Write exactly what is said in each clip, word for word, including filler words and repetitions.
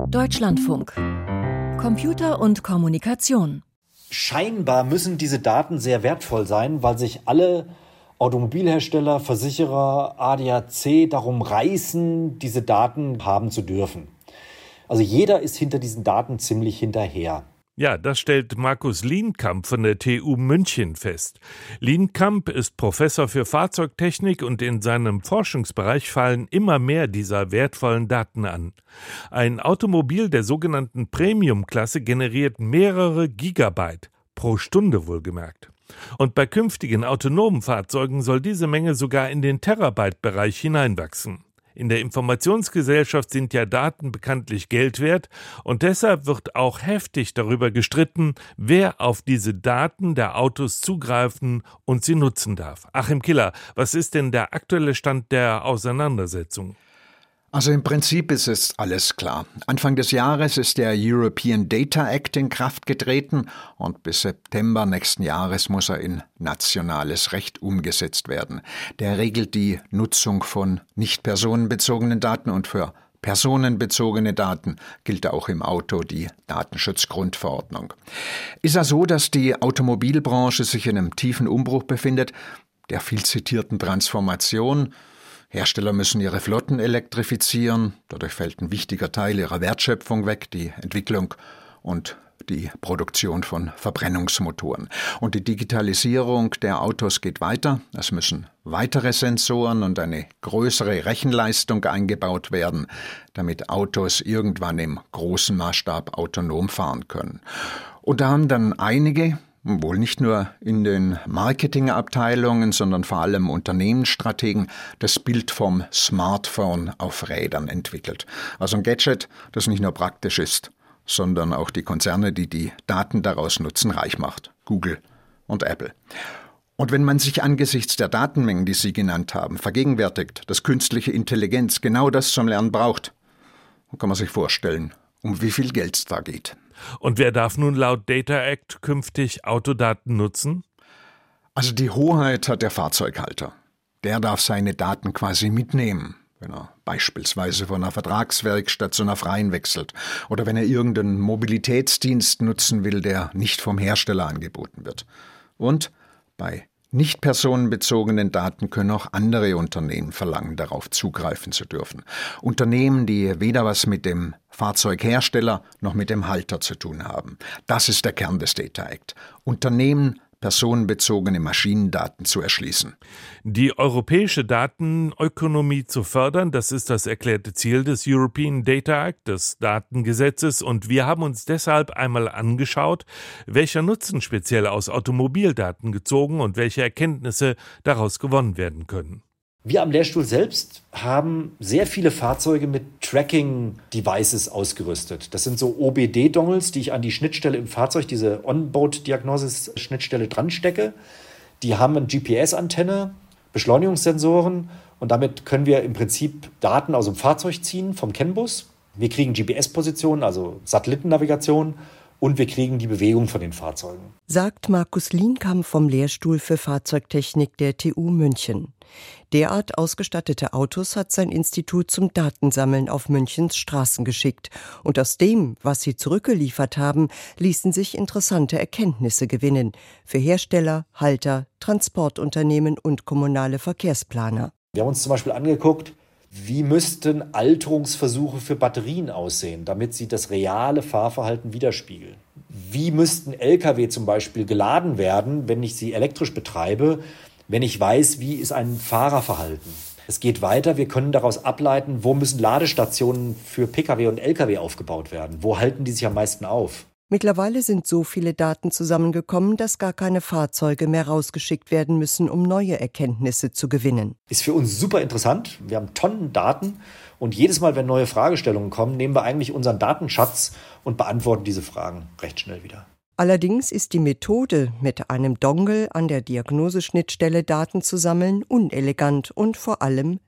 Deutschlandfunk. Computer und Kommunikation. Scheinbar müssen diese Daten sehr wertvoll sein, weil sich alle Automobilhersteller, Versicherer, A D A C darum reißen, diese Daten haben zu dürfen. Also jeder ist hinter diesen Daten ziemlich hinterher. Ja, das stellt Markus Lienkamp von der T U München fest. Lienkamp ist Professor für Fahrzeugtechnik und in seinem Forschungsbereich fallen immer mehr dieser wertvollen Daten an. Ein Automobil der sogenannten Premium-Klasse generiert mehrere Gigabyte, pro Stunde wohlgemerkt. Und bei künftigen autonomen Fahrzeugen soll diese Menge sogar in den Terabyte-Bereich hineinwachsen. In der Informationsgesellschaft sind ja Daten bekanntlich Geld wert und deshalb wird auch heftig darüber gestritten, wer auf diese Daten der Autos zugreifen und sie nutzen darf. Achim Killer, was ist denn der aktuelle Stand der Auseinandersetzung? Also im Prinzip ist es alles klar. Anfang des Jahres ist der European Data Act in Kraft getreten und bis September nächsten Jahres muss er in nationales Recht umgesetzt werden. Der regelt die Nutzung von nicht personenbezogenen Daten und für personenbezogene Daten gilt auch im Auto die Datenschutzgrundverordnung. Ist ja so, dass die Automobilbranche sich in einem tiefen Umbruch befindet, der viel zitierten Transformation. Hersteller müssen ihre Flotten elektrifizieren, dadurch fällt ein wichtiger Teil ihrer Wertschöpfung weg, die Entwicklung und die Produktion von Verbrennungsmotoren. Und die Digitalisierung der Autos geht weiter. Es müssen weitere Sensoren und eine größere Rechenleistung eingebaut werden, damit Autos irgendwann im großen Maßstab autonom fahren können. Und da haben dann einige, wohl nicht nur in den Marketingabteilungen, sondern vor allem Unternehmensstrategen, das Bild vom Smartphone auf Rädern entwickelt. Also ein Gadget, das nicht nur praktisch ist, sondern auch die Konzerne, die die Daten daraus nutzen, reich macht. Google und Apple. Und wenn man sich angesichts der Datenmengen, die Sie genannt haben, vergegenwärtigt, dass künstliche Intelligenz genau das zum Lernen braucht, dann kann man sich vorstellen, um wie viel Geld es da geht. Und wer darf nun laut Data Act künftig Autodaten nutzen? Also die Hoheit hat der Fahrzeughalter. Der darf seine Daten quasi mitnehmen, wenn er beispielsweise von einer Vertragswerkstatt zu einer freien wechselt oder wenn er irgendeinen Mobilitätsdienst nutzen will, der nicht vom Hersteller angeboten wird. Und bei nicht personenbezogenen Daten können auch andere Unternehmen verlangen, darauf zugreifen zu dürfen. Unternehmen, die weder was mit dem Fahrzeughersteller noch mit dem Halter zu tun haben. Das ist der Kern des Data Act. Unternehmen personenbezogene Maschinendaten zu erschließen. Die europäische Datenökonomie zu fördern, das ist das erklärte Ziel des European Data Act, des Datengesetzes. Und wir haben uns deshalb einmal angeschaut, welcher Nutzen speziell aus Automobildaten gezogen und welche Erkenntnisse daraus gewonnen werden können. Wir am Lehrstuhl selbst haben sehr viele Fahrzeuge mit Tracking-Devices ausgerüstet. Das sind so O B D-Dongles, die ich an die Schnittstelle im Fahrzeug, diese On-Board-Diagnosis-Schnittstelle dran stecke. Die haben eine G P S-Antenne, Beschleunigungssensoren und damit können wir im Prinzip Daten aus dem Fahrzeug ziehen, vom CAN-Bus. Wir kriegen G P S-Positionen, also Satellitennavigation. Und wir kriegen die Bewegung von den Fahrzeugen. Sagt Markus Lienkamp vom Lehrstuhl für Fahrzeugtechnik der T U München. Derart ausgestattete Autos hat sein Institut zum Datensammeln auf Münchens Straßen geschickt. Und aus dem, was sie zurückgeliefert haben, ließen sich interessante Erkenntnisse gewinnen. Für Hersteller, Halter, Transportunternehmen und kommunale Verkehrsplaner. Wir haben uns zum Beispiel angeguckt, wie müssten Alterungsversuche für Batterien aussehen, damit sie das reale Fahrverhalten widerspiegeln? Wie müssten L K W zum Beispiel geladen werden, wenn ich sie elektrisch betreibe, wenn ich weiß, wie ist ein Fahrerverhalten? Es geht weiter, wir können daraus ableiten, wo müssen Ladestationen für P K W und L K W aufgebaut werden? Wo halten die sich am meisten auf? Mittlerweile sind so viele Daten zusammengekommen, dass gar keine Fahrzeuge mehr rausgeschickt werden müssen, um neue Erkenntnisse zu gewinnen. Ist für uns super interessant. Wir haben Tonnen Daten und jedes Mal, wenn neue Fragestellungen kommen, nehmen wir eigentlich unseren Datenschatz und beantworten diese Fragen recht schnell wieder. Allerdings ist die Methode, mit einem Dongle an der Diagnoseschnittstelle Daten zu sammeln, unelegant und vor allem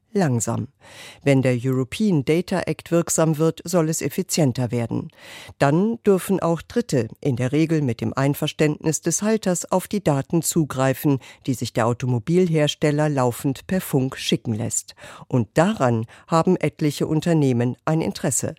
langsam. Wenn der European Data Act wirksam wird, soll es effizienter werden. Dann dürfen auch Dritte, in der Regel mit dem Einverständnis des Halters, auf die Daten zugreifen, die sich der Automobilhersteller laufend per Funk schicken lässt. Und daran haben etliche Unternehmen ein Interesse.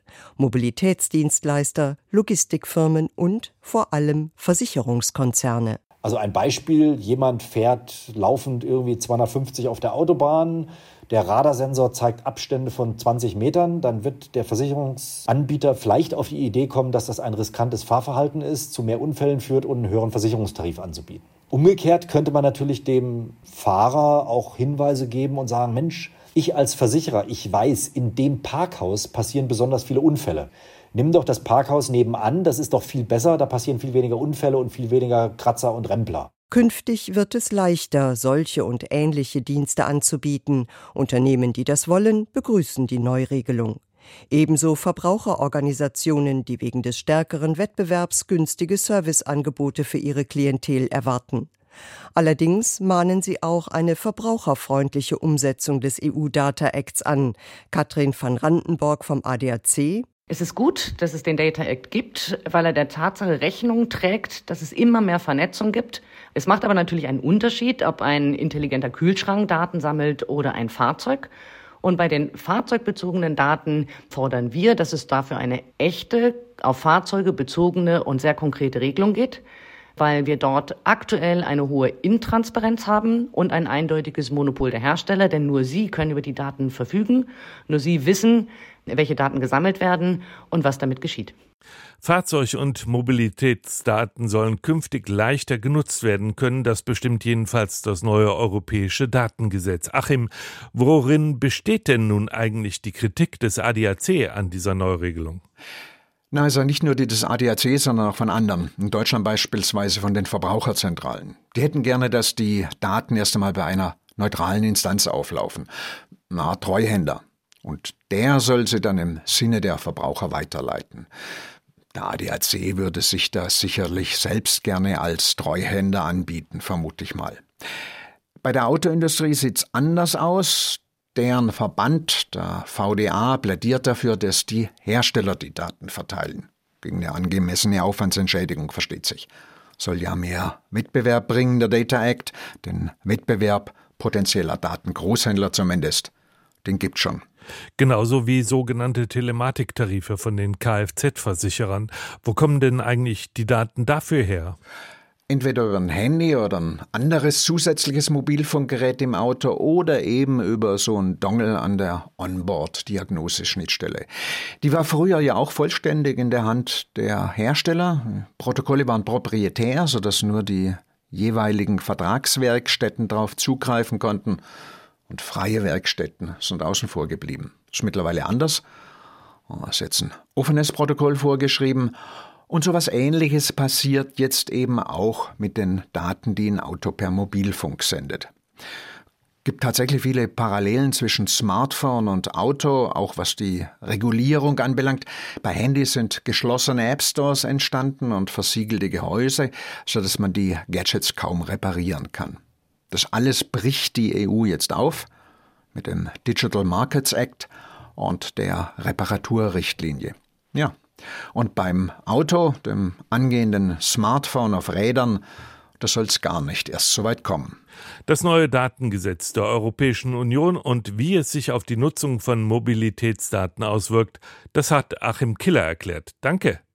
Mobilitätsdienstleister, Logistikfirmen und vor allem Versicherungskonzerne. Also ein Beispiel, jemand fährt laufend irgendwie zweihundertfünfzig auf der Autobahn, der Radarsensor zeigt Abstände von zwanzig Metern, dann wird der Versicherungsanbieter vielleicht auf die Idee kommen, dass das ein riskantes Fahrverhalten ist, zu mehr Unfällen führt und einen höheren Versicherungstarif anzubieten. Umgekehrt könnte man natürlich dem Fahrer auch Hinweise geben und sagen, Mensch, ich als Versicherer, ich weiß, in dem Parkhaus passieren besonders viele Unfälle. Nimm doch das Parkhaus nebenan, das ist doch viel besser, da passieren viel weniger Unfälle und viel weniger Kratzer und Rempler. Künftig wird es leichter, solche und ähnliche Dienste anzubieten. Unternehmen, die das wollen, begrüßen die Neuregelung. Ebenso Verbraucherorganisationen, die wegen des stärkeren Wettbewerbs günstige Serviceangebote für ihre Klientel erwarten. Allerdings mahnen sie auch eine verbraucherfreundliche Umsetzung des E U-Data Acts an. Katrin van Randenborg vom A D A C: Es ist gut, dass es den Data Act gibt, weil er der Tatsache Rechnung trägt, dass es immer mehr Vernetzung gibt. Es macht aber natürlich einen Unterschied, ob ein intelligenter Kühlschrank Daten sammelt oder ein Fahrzeug. Und bei den fahrzeugbezogenen Daten fordern wir, dass es dafür eine echte, auf Fahrzeuge bezogene und sehr konkrete Regelung gibt, weil wir dort aktuell eine hohe Intransparenz haben und ein eindeutiges Monopol der Hersteller, denn nur sie können über die Daten verfügen, nur sie wissen, welche Daten gesammelt werden und was damit geschieht. Fahrzeug- und Mobilitätsdaten sollen künftig leichter genutzt werden können. Das bestimmt jedenfalls das neue europäische Datengesetz. Achim, worin besteht denn nun eigentlich die Kritik des A D A C an dieser Neuregelung? Na, also nicht nur die des A D A C, sondern auch von anderen. In Deutschland beispielsweise von den Verbraucherzentralen. Die hätten gerne, dass die Daten erst einmal bei einer neutralen Instanz auflaufen. Na, Treuhänder. Und der soll sie dann im Sinne der Verbraucher weiterleiten. Der A D A C würde sich da sicherlich selbst gerne als Treuhänder anbieten, vermute ich mal. Bei der Autoindustrie sieht's anders aus. Deren Verband, der V D A, plädiert dafür, dass die Hersteller die Daten verteilen. Gegen eine angemessene Aufwandsentschädigung, versteht sich. Soll ja mehr Wettbewerb bringen, der Data Act. Den Wettbewerb potenzieller Datengroßhändler zumindest. Den gibt's schon. Genauso wie sogenannte Telematiktarife von den Kfz-Versicherern. Wo kommen denn eigentlich die Daten dafür her? Entweder über ein Handy oder ein anderes zusätzliches Mobilfunkgerät im Auto oder eben über so ein Dongle an der Onboard-Diagnose-Schnittstelle. Die war früher ja auch vollständig in der Hand der Hersteller. Protokolle waren proprietär, sodass nur die jeweiligen Vertragswerkstätten darauf zugreifen konnten. Und freie Werkstätten sind außen vor geblieben. Das ist mittlerweile anders. Es ist jetzt ein offenes Protokoll vorgeschrieben. Und so etwas Ähnliches passiert jetzt eben auch mit den Daten, die ein Auto per Mobilfunk sendet. Es gibt tatsächlich viele Parallelen zwischen Smartphone und Auto, auch was die Regulierung anbelangt. Bei Handys sind geschlossene App-Stores entstanden und versiegelte Gehäuse, sodass man die Gadgets kaum reparieren kann. Das alles bricht die E U jetzt auf mit dem Digital Markets Act und der Reparaturrichtlinie. Ja, und beim Auto, dem angehenden Smartphone auf Rädern, da soll es gar nicht erst so weit kommen. Das neue Datengesetz der Europäischen Union und wie es sich auf die Nutzung von Mobilitätsdaten auswirkt, das hat Achim Killer erklärt. Danke.